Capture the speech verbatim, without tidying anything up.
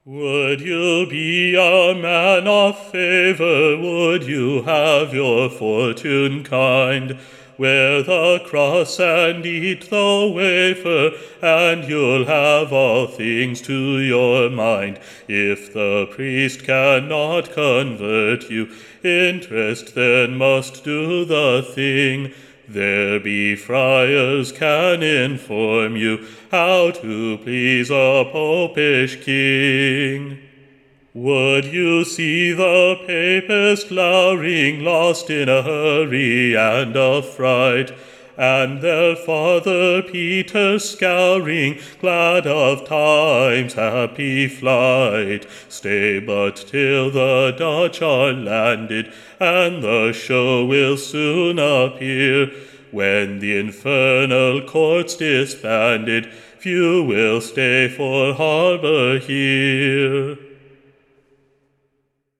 Would you be a man of favor? Would you have your fortune kind? Wear the cross and eat the wafer, and you'll have all things to your mind. If the priest cannot convert you, interest then must do the thing. There be friars can inform you how to please a popish king. Would you see the papist lowering, lost in a hurry and a fright, and their Father Peter scouring, glad of time's happy flight? Stay but till the Dutch are landed, and the show will soon appear. When the infernal court's disbanded, few will stay for harbour here.